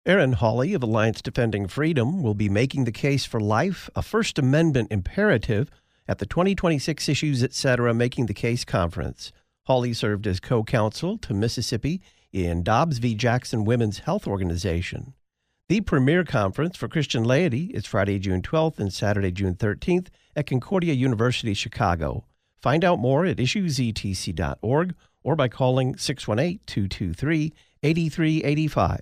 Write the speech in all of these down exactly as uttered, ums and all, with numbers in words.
Aaron Hawley of Alliance Defending Freedom will be making the case for life, a First Amendment imperative, at the twenty twenty-six Issues Etc. Making the Case Conference. Hawley served as co-counsel to Mississippi in Dobbs v. Jackson Women's Health Organization. The premier conference for Christian laity is Friday, June twelfth and Saturday, June thirteenth at Concordia University, Chicago. Find out more at issues e t c dot org or by calling six one eight, two two three, eight three eight five.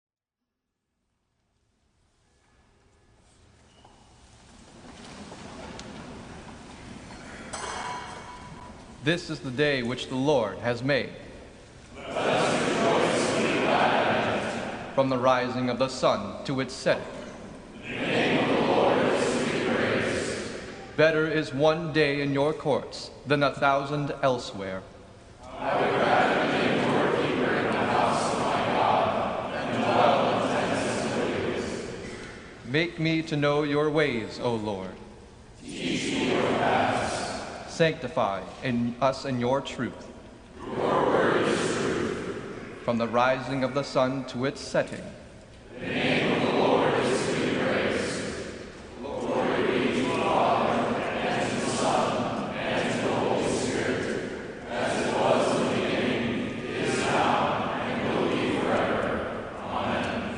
This is the day which the Lord has made. Let us rejoice and be glad in it. From the rising of the sun to its setting, the name of the Lord is to be praised. Better is one day in your courts than a thousand elsewhere. I would rather be a doorkeeper in the house of my God than dwell in tents and pavilions. Make me to know your ways, O Lord. Teach me your paths. Sanctify in us in your truth. Your word is truth. From the rising of the sun to its setting, the name of the Lord is to be praised. Glory be to the Father, and to the Son, and to the Holy Spirit, as it was in the beginning, is now, and will be forever. Amen.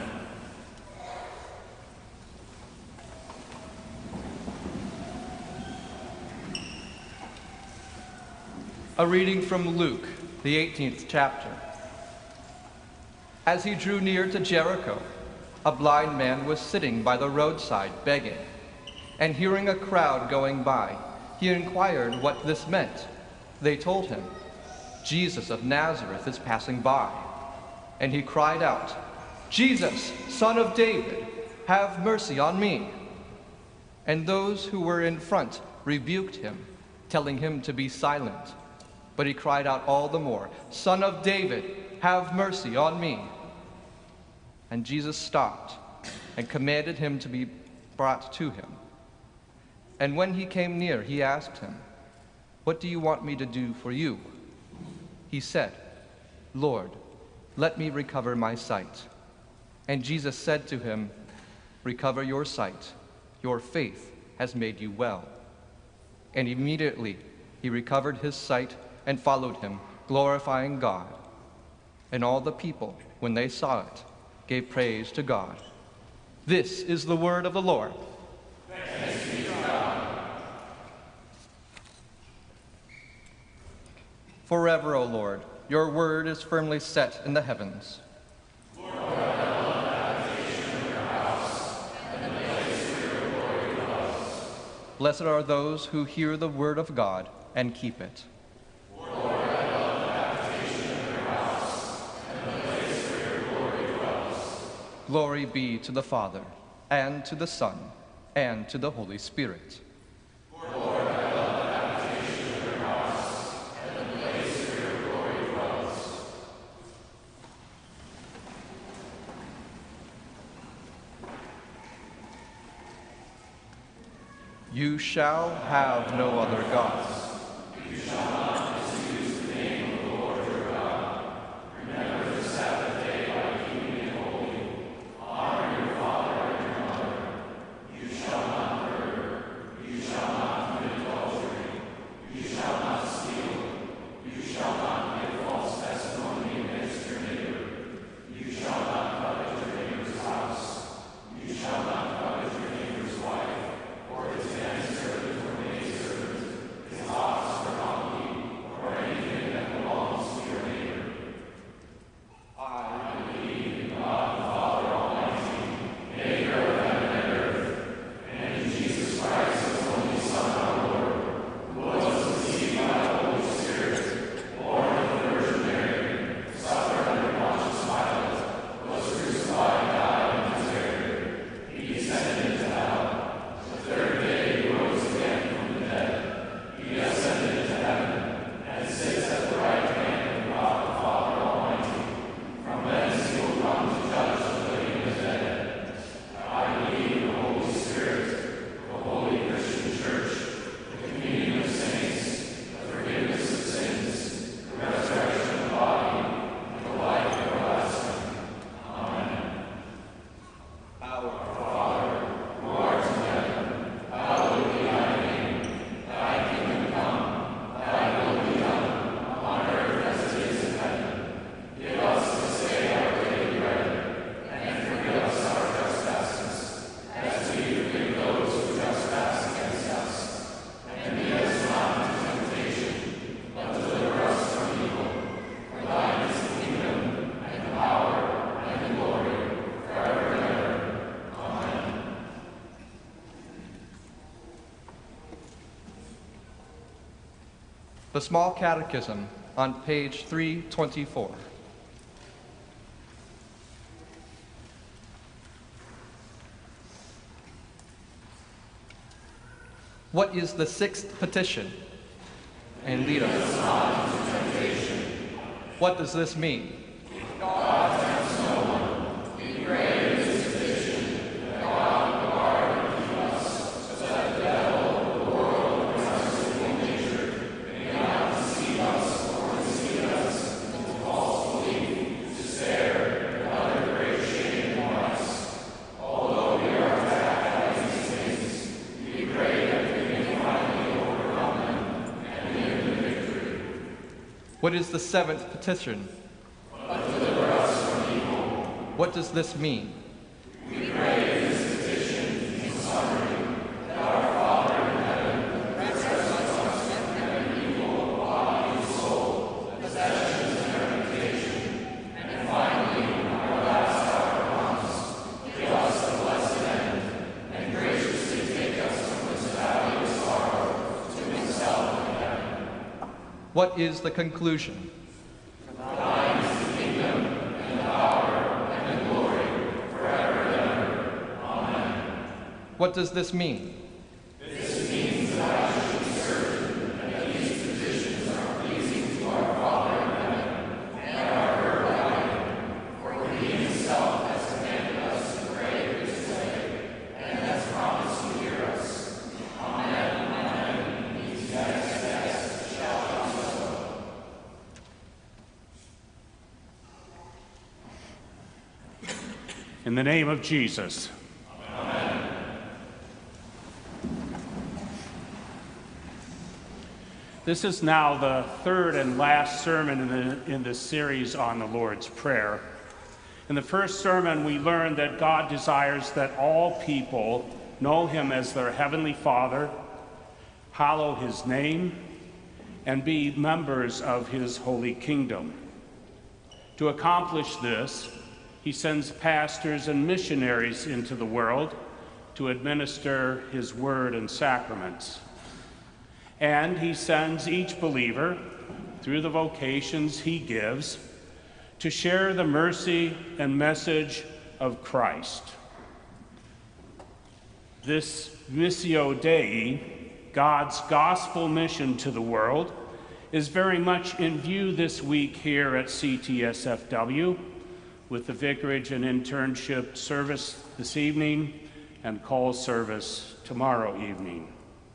A reading from Luke, the eighteenth chapter. As he drew near to Jericho, a blind man was sitting by the roadside begging, and hearing a crowd going by, he inquired what this meant. They told him, "Jesus of Nazareth is passing by." And he cried out, "Jesus, Son of David, have mercy on me." And those who were in front rebuked him, telling him to be silent. But he cried out all the more, "Son of David, have mercy on me." And Jesus stopped and commanded him to be brought to him. And when he came near, he asked him, "What do you want me to do for you?" He said, "Lord, let me recover my sight." And Jesus said to him, "Recover your sight. Your faith has made you well." And immediately he recovered his sight and followed him, glorifying God. And all the people, when they saw it, gave praise to God. This is the word of the Lord. Thanks be to God. Forever, O Lord, your word is firmly set in the heavens. Lord, I love the habitation of your house, and the place where your glory dwells. Blessed are those who hear the word of God and keep it. Glory be to the Father, and to the Son, and to the Holy Spirit. Lord, I love the habitation of your house, and the place where your glory dwells. You shall have no other gods. You shall not misuse the name of the Lord your God. Remember the Sabbath day by keeping it holy. Honor your father and your mother. You shall not murder. You shall not commit adultery. You shall not steal. You shall not give false testimony against your neighbor. You shall not covet your neighbor's house. You shall not covet your neighbor's wife, or his manservant or maidservant, his The Small Catechism on page three twenty-four. What is the sixth petition? And lead us not into temptation. What does this mean? God tempts no one. We pray in this petition that God will guard and keep us, so that the devil, the world, and our sinful nature may not deceive us or deceive us into false belief, despair, and other great shame and vice. Although we are attacked by these things, we pray that we may finally overcome them and win the victory. What is the seventh petition? But deliver us from evil. What does this mean? We pray in this petition, in summary, that our Father in heaven protects us from every evil of body and soul, possessions and reputation, and finally, when our last hour comes, give us the blessed end, and graciously take us from this valley of sorrow to himself in heaven. What is the conclusion? Thine is the kingdom, and the power, and the glory, forever and ever. Amen. What does this mean? This means that I should be certain that these petitions are pleasing to our Father in heaven, and are heard by him, for he himself has commanded us to pray this way, and has promised to hear us. Amen, amen. Yes, yes, shall be so. In the name of Jesus. Amen. This is now the third and last sermon in, the, in this series on the Lord's Prayer. In the first sermon, we learned that God desires that all people know him as their heavenly Father, hallow his name, and be members of his holy kingdom. To accomplish this, he sends pastors and missionaries into the world to administer his word and sacraments. And he sends each believer, through the vocations he gives, to share the mercy and message of Christ. This Missio Dei, God's gospel mission to the world, is very much in view this week here at C T S F W, with the vicarage and internship service this evening and call service tomorrow evening.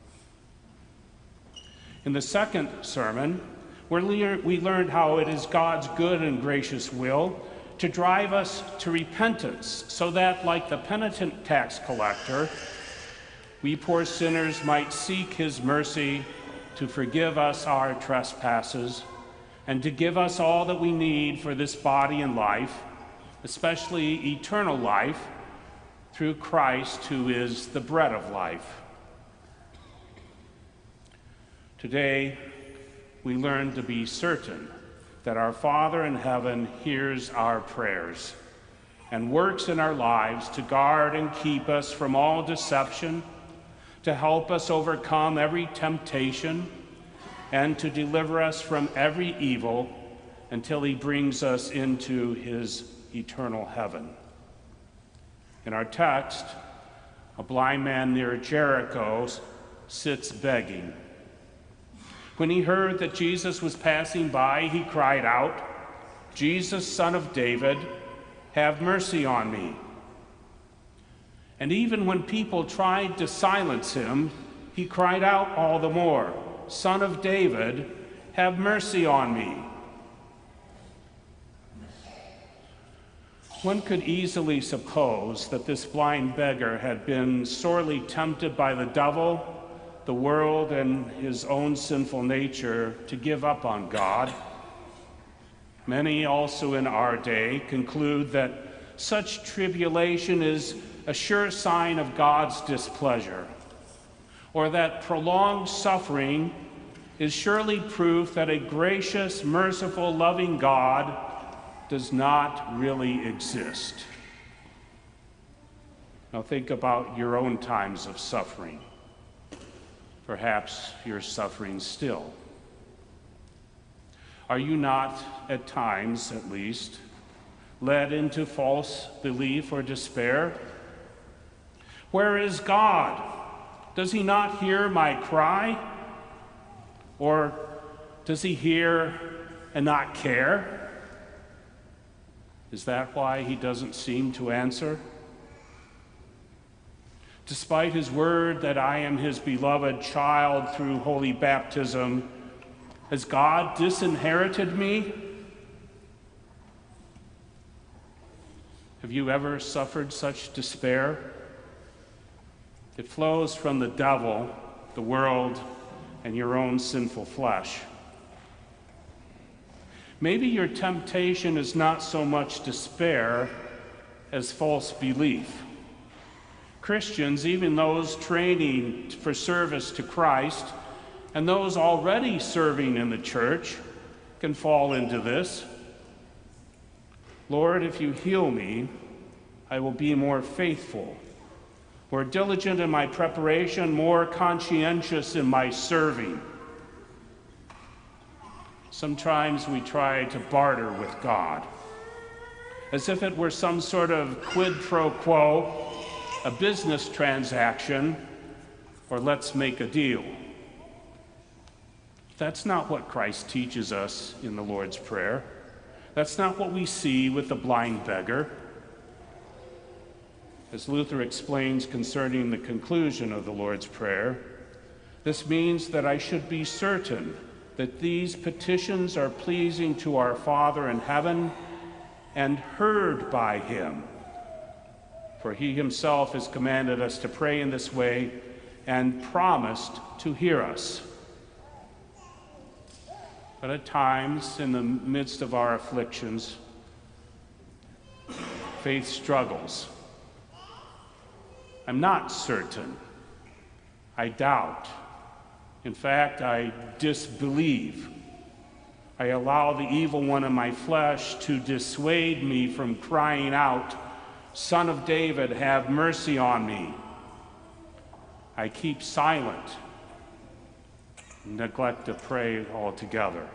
In the second sermon, we learned how it is God's good and gracious will to drive us to repentance, so that, like the penitent tax collector, we poor sinners might seek his mercy to forgive us our trespasses and to give us all that we need for this body and life, especially eternal life, through Christ, who is the bread of life. Today, we learn to be certain that our Father in heaven hears our prayers and works in our lives to guard and keep us from all deception, to help us overcome every temptation, and to deliver us from every evil until he brings us into his eternal heaven. In our text, a blind man near Jericho sits begging. When he heard that Jesus was passing by, he cried out, "Jesus, Son of David, have mercy on me." And even when people tried to silence him, he cried out all the more, "Son of David, have mercy on me." One could easily suppose that this blind beggar had been sorely tempted by the devil, the world, and his own sinful nature to give up on God. Many also in our day conclude that such tribulation is a sure sign of God's displeasure, or that prolonged suffering is surely proof that a gracious, merciful, loving God does not really exist. Now think about your own times of suffering. Perhaps you're suffering still. Are you not, at times at least, led into false belief or despair? Where is God? Does he not hear my cry? Or does he hear and not care? Is that why he doesn't seem to answer? Despite his word that I am his beloved child through holy baptism, has God disinherited me? Have you ever suffered such despair? It flows from the devil, the world, and your own sinful flesh. Maybe your temptation is not so much despair as false belief. Christians, even those training for service to Christ, and those already serving in the church, can fall into this. Lord, if you heal me, I will be more faithful, more diligent in my preparation, more conscientious in my serving. Sometimes we try to barter with God, as if it were some sort of quid pro quo, a business transaction, or let's make a deal. That's not what Christ teaches us in the Lord's Prayer. That's not what we see with the blind beggar. As Luther explains concerning the conclusion of the Lord's Prayer, this means that I should be certain that these petitions are pleasing to our Father in heaven and heard by him. For he himself has commanded us to pray in this way and promised to hear us. But at times, in the midst of our afflictions, faith struggles. I'm not certain. I doubt. In fact, I disbelieve. I allow the evil one in my flesh to dissuade me from crying out, "Son of David, have mercy on me." I keep silent, neglect to pray altogether.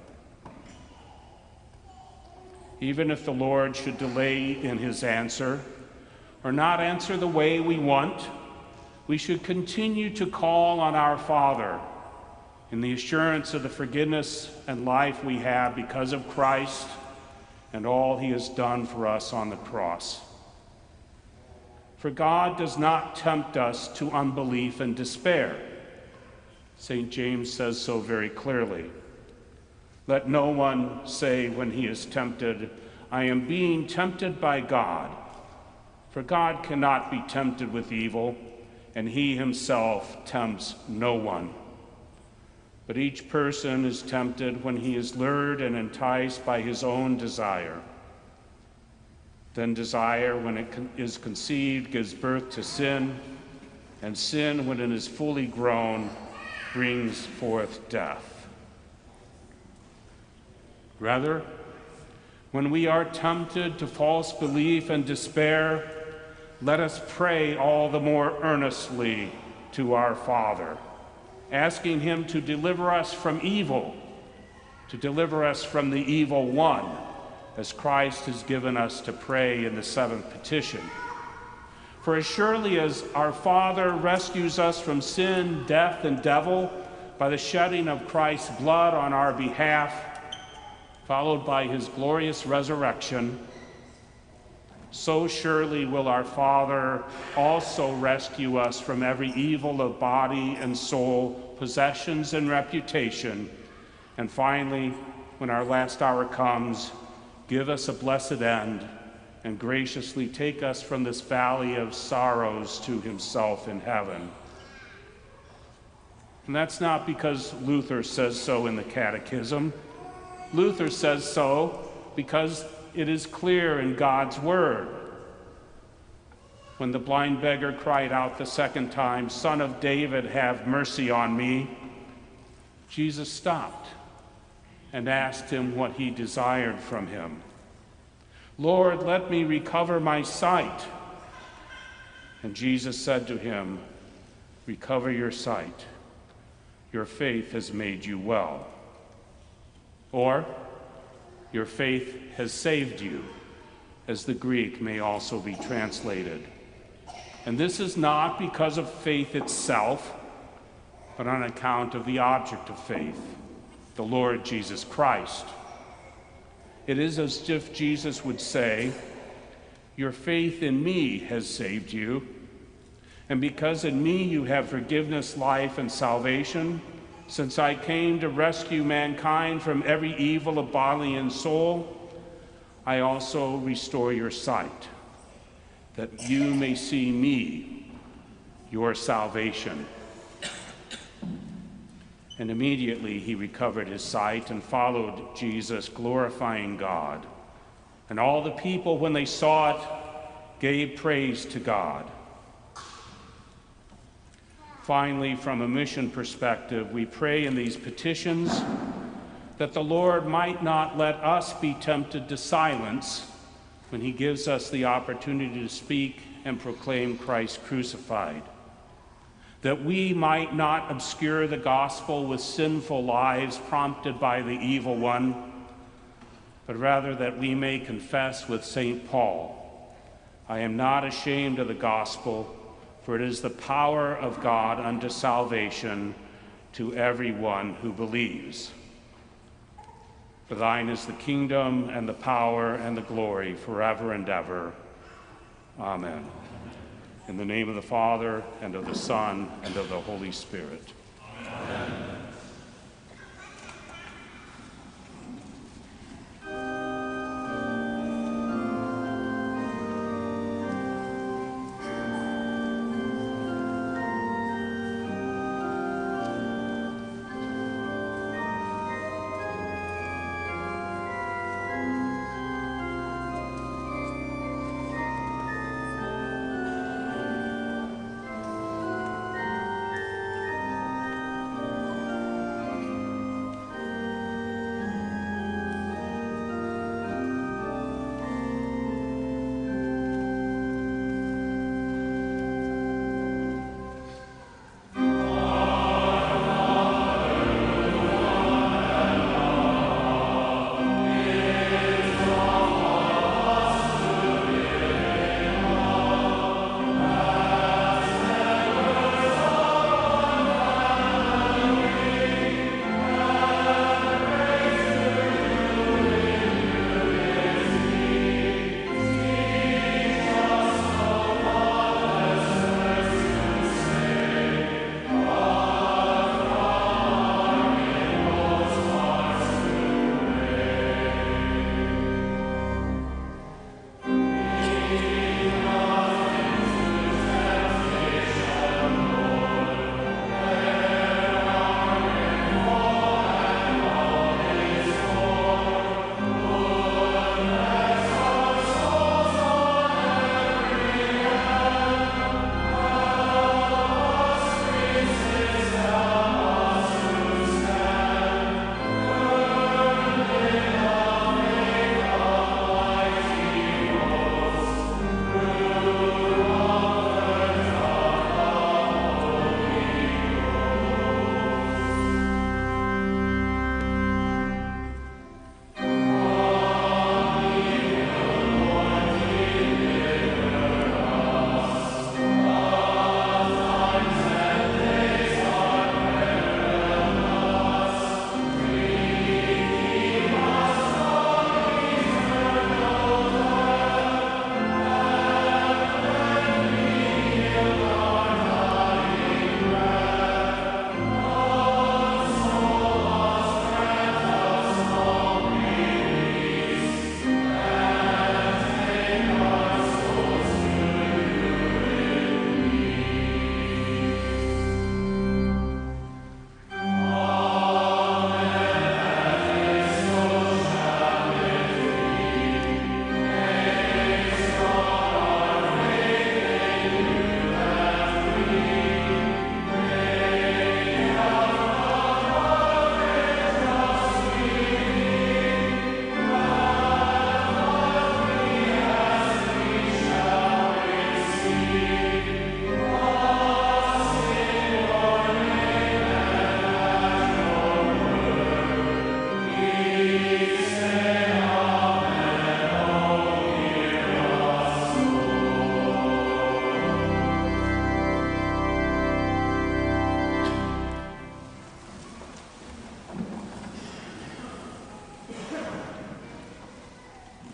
Even if the Lord should delay in his answer, or not answer the way we want, we should continue to call on our Father in the assurance of the forgiveness and life we have because of Christ and all he has done for us on the cross. For God does not tempt us to unbelief and despair. Saint James says so very clearly. Let no one say when he is tempted, "I am being tempted by God." For God cannot be tempted with evil, and he himself tempts no one. But each person is tempted when he is lured and enticed by his own desire. Then desire, when it is conceived, gives birth to sin, and sin, when it is fully grown, brings forth death. Rather, when we are tempted to false belief and despair, let us pray all the more earnestly to our Father, asking him to deliver us from evil, to deliver us from the evil one, as Christ has given us to pray in the seventh petition. For as surely as our Father rescues us from sin, death, and devil by the shedding of Christ's blood on our behalf, followed by his glorious resurrection, so surely will our Father also rescue us from every evil of body and soul, possessions and reputation, and finally, when our last hour comes, give us a blessed end and graciously take us from this valley of sorrows to himself in heaven. And that's not because Luther says so in the Catechism. Luther says so because it is clear in God's word. When the blind beggar cried out the second time, "Son of David, have mercy on me," Jesus stopped and asked him what he desired from him. "Lord, let me recover my sight." And Jesus said to him, "Recover your sight. Your faith has made you well." Or, your faith has saved you, as the Greek may also be translated. And this is not because of faith itself, but on account of the object of faith, the Lord Jesus Christ. It is as if Jesus would say, your faith in me has saved you, and because in me you have forgiveness, life, and salvation, since I came to rescue mankind from every evil of body and soul, I also restore your sight, that you may see me, your salvation. And immediately he recovered his sight and followed Jesus, glorifying God. And all the people, when they saw it, gave praise to God. Finally, from a mission perspective, we pray in these petitions that the Lord might not let us be tempted to silence when he gives us the opportunity to speak and proclaim Christ crucified, that we might not obscure the gospel with sinful lies prompted by the evil one, but rather that we may confess with Saint Paul, I am not ashamed of the gospel, for it is the power of God unto salvation to everyone who believes. For thine is the kingdom and the power and the glory forever and ever. Amen. In the name of the Father, and of the Son, and of the Holy Spirit. Amen.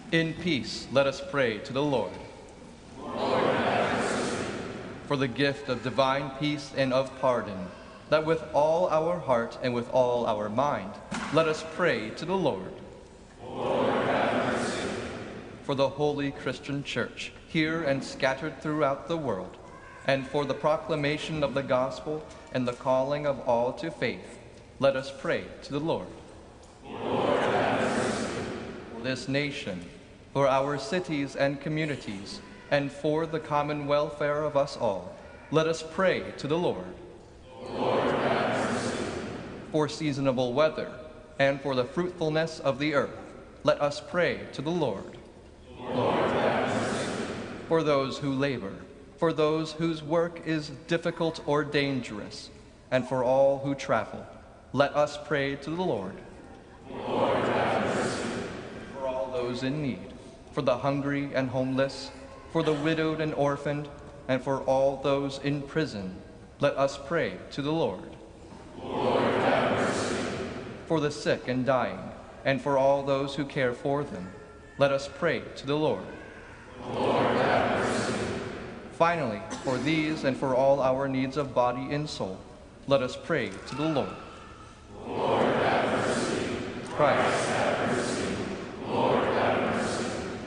In peace, let us pray to the Lord. Lord, have mercy. For the gift of divine peace and of pardon, that with all our heart and with all our mind, let us pray to the Lord. Lord, have mercy. For the holy Christian Church, here and scattered throughout the world, and for the proclamation of the gospel and the calling of all to faith, let us pray to the Lord. Lord, have mercy. For this nation, for our cities and communities, and for the common welfare of us all, let us pray to the Lord. Lord, have mercy. For seasonable weather, and for the fruitfulness of the earth, let us pray to the Lord. Lord, have mercy. For those who labor, for those whose work is difficult or dangerous, and for all who travel, let us pray to the Lord. Lord, have mercy. For all those in need, for the hungry and homeless, for the widowed and orphaned, and for all those in prison, let us pray to the Lord. Lord, have mercy. For the sick and dying, and for all those who care for them, let us pray to the Lord. Lord, have mercy. Finally, for these and for all our needs of body and soul, let us pray to the Lord. Lord, have mercy. Christ, have mercy. Lord, have mercy.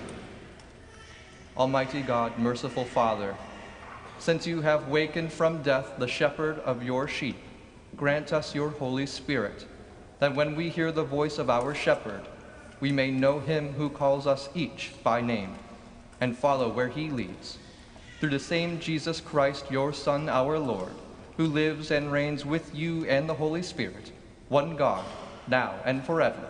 Almighty God, merciful Father, since you have wakened from death the shepherd of your sheep, grant us your Holy Spirit, that when we hear the voice of our shepherd, we may know him who calls us each by name, and follow where he leads. Through the same Jesus Christ, your Son, our Lord, who lives and reigns with you and the Holy Spirit, one God, now and forever.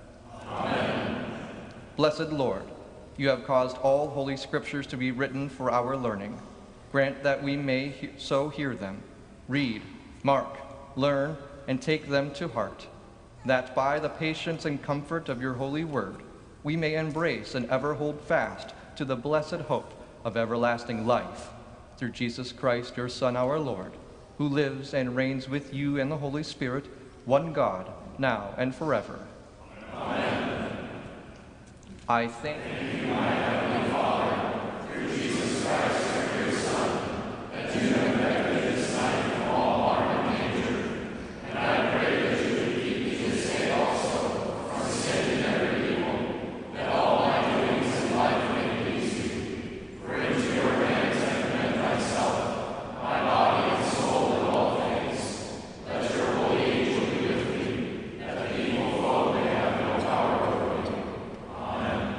Amen. Blessed Lord, you have caused all holy scriptures to be written for our learning. Grant that we may he- so hear them, read, mark, learn, and take them to heart, that by the patience and comfort of your holy word, we may embrace and ever hold fast to the blessed hope of everlasting life. Through Jesus Christ, your Son, our Lord, who lives and reigns with you and the Holy Spirit, one God, now and forever. Amen. I thank you, my heavenly Father, through Jesus Christ, your Son, that you have kept me this night from all harm and danger, and I pray that you would keep me this day also from sin and every evil, that all my doings in life may please you. For into your hands I commend myself, my body and soul and all things. Let your holy angel be with me, that the evil foe may have no power over me. Amen.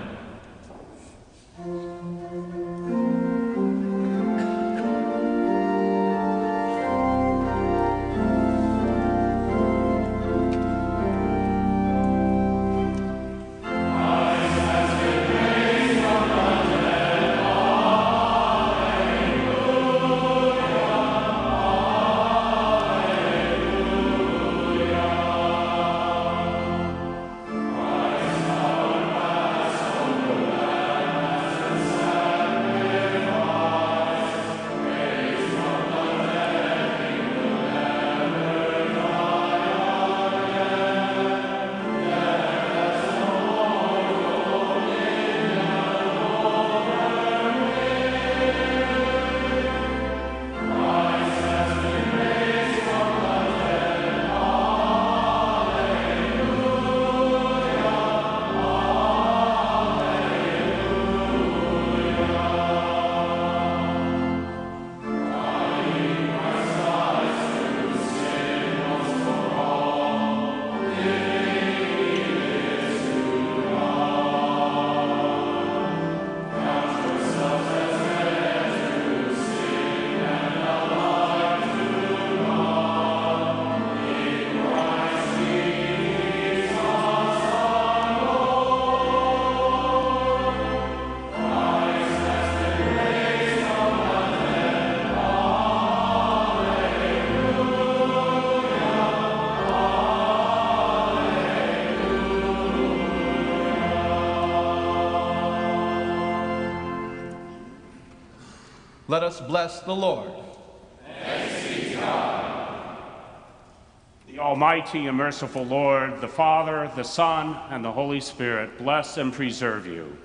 Let us bless the Lord. Thanks be to God. The Almighty and merciful Lord, the Father, the Son, and the Holy Spirit, bless and preserve you.